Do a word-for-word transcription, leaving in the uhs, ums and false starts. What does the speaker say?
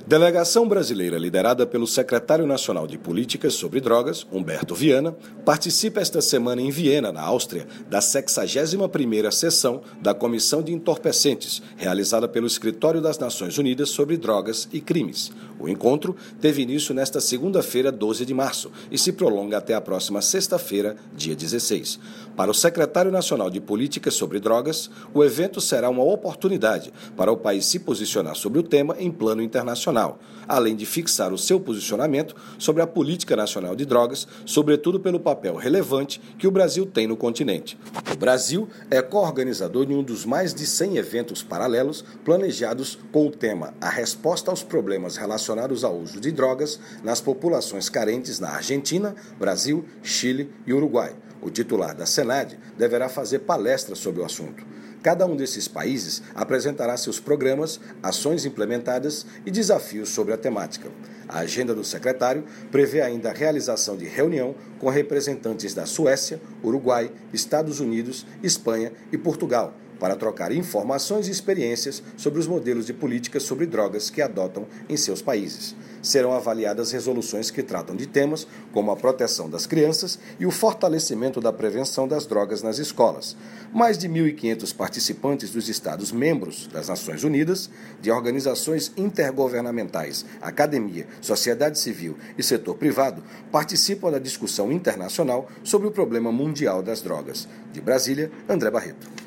Delegação brasileira liderada pelo secretário nacional de Políticas sobre Drogas, Humberto Viana, participa esta semana em Viena, na Áustria, da sexagésima primeira sessão da Comissão de Entorpecentes, realizada pelo Escritório das Nações Unidas sobre Drogas e Crimes. O encontro teve início nesta segunda-feira, doze de março, e se prolonga até a próxima sexta-feira, dia dezesseis. Para o secretário nacional de Políticas sobre Drogas, o evento será uma oportunidade para o país se posicionar sobre o tema em plano internacional, além de fixar o seu posicionamento sobre a política nacional de drogas, sobretudo pelo papel relevante que o Brasil tem no continente. O Brasil é co-organizador de um dos mais de cem eventos paralelos planejados com o tema A Resposta aos Problemas Relacionados ao Uso de Drogas nas Populações Carentes na Argentina, Brasil, Chile e Uruguai. O titular da Senad deverá fazer palestra sobre o assunto. Cada um desses países apresentará seus programas, ações implementadas e desafios sobre a temática. A agenda do secretário prevê ainda a realização de reunião com representantes da Suécia, Uruguai, Estados Unidos, Espanha e Portugal, para trocar informações e experiências sobre os modelos de políticas sobre drogas que adotam em seus países. Serão avaliadas resoluções que tratam de temas como a proteção das crianças e o fortalecimento da prevenção das drogas nas escolas. Mais de mil e quinhentos participantes dos Estados-membros das Nações Unidas, de organizações intergovernamentais, academia, sociedade civil e setor privado participam da discussão internacional sobre o problema mundial das drogas. De Brasília, André Barreto.